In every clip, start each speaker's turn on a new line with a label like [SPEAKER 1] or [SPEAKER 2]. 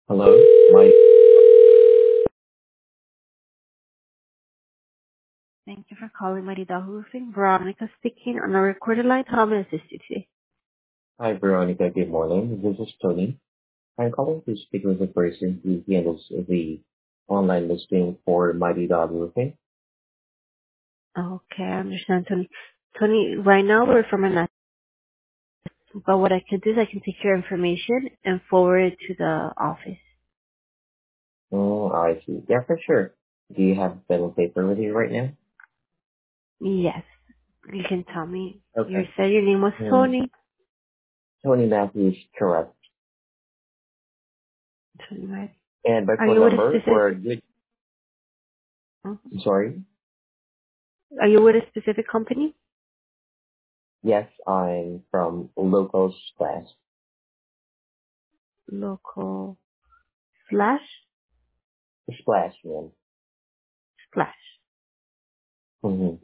[SPEAKER 1] Hello, my
[SPEAKER 2] Thank you for calling Mighty Dog Roofing. Veronica speaking on a recorded line. How may I assist you today?
[SPEAKER 1] hi Veronica. Good morning. This is Tony. I'm calling to speak with the person who handles the online listing for Mighty Dog Roofing.
[SPEAKER 2] Okay, I understand, Tony. Tony, right now we're from an but what I can do is I can take your information and forward it to the office.
[SPEAKER 1] Oh, I see. Yeah, for sure. Do you have pen and paper with you right now?
[SPEAKER 2] Yes, you can tell me. You
[SPEAKER 1] Okay.
[SPEAKER 2] said your name was
[SPEAKER 1] Hmm.
[SPEAKER 2] Tony.
[SPEAKER 1] Tony Matthews, correct.
[SPEAKER 2] Tony, right?
[SPEAKER 1] And by
[SPEAKER 2] Are
[SPEAKER 1] phone
[SPEAKER 2] you with a
[SPEAKER 1] number or
[SPEAKER 2] specific?
[SPEAKER 1] good?
[SPEAKER 2] uh,
[SPEAKER 1] Sorry.
[SPEAKER 2] Are you with a specific company?
[SPEAKER 1] Yes, I'm from Local Splash.
[SPEAKER 2] Local slash
[SPEAKER 1] Splash, man.
[SPEAKER 2] splash.
[SPEAKER 1] Mm-hmm.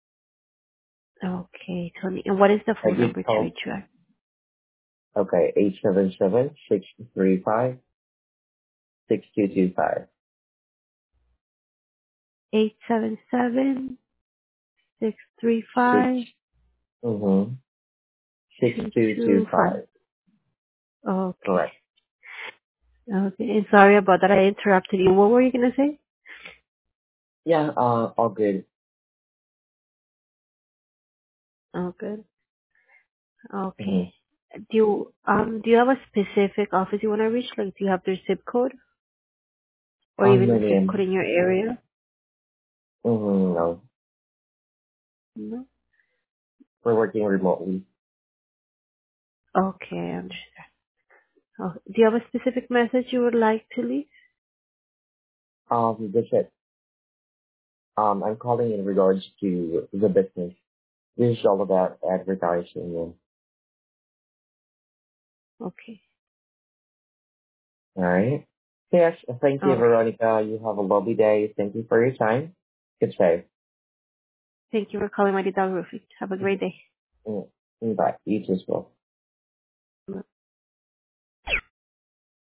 [SPEAKER 2] Okay, Tony. And what is the
[SPEAKER 1] I
[SPEAKER 2] phone
[SPEAKER 1] did
[SPEAKER 2] number to
[SPEAKER 1] call.
[SPEAKER 2] reach you at?
[SPEAKER 1] Okay, 877-635-6225. 6.
[SPEAKER 2] 877-635-2225.
[SPEAKER 1] Mm-hmm. 6225.
[SPEAKER 2] Okay.
[SPEAKER 1] Correct.
[SPEAKER 2] Okay. And sorry about that. I interrupted you. What were you gonna say?
[SPEAKER 1] Yeah, all good.
[SPEAKER 2] Oh, good.
[SPEAKER 1] Mm-hmm.
[SPEAKER 2] Okay. Do you have a specific office you want to reach? Like, do you have their zip code or even
[SPEAKER 1] No,
[SPEAKER 2] the zip code
[SPEAKER 1] ma'am.
[SPEAKER 2] in your area?
[SPEAKER 1] Mm-hmm, no.
[SPEAKER 2] No.
[SPEAKER 1] We're working remotely.
[SPEAKER 2] Okay, I understand. Oh, do you have a specific message you would like to leave?
[SPEAKER 1] That's it. I'm calling in regards to the business. This is all about advertising.
[SPEAKER 2] Okay.
[SPEAKER 1] All right. Yes, thank you,
[SPEAKER 2] Okay.
[SPEAKER 1] Veronica. You have a lovely day. Thank you for your time. Good day.
[SPEAKER 2] Thank you for calling Mighty Dog Roofing. Have a great day.
[SPEAKER 1] Bye. You too as well.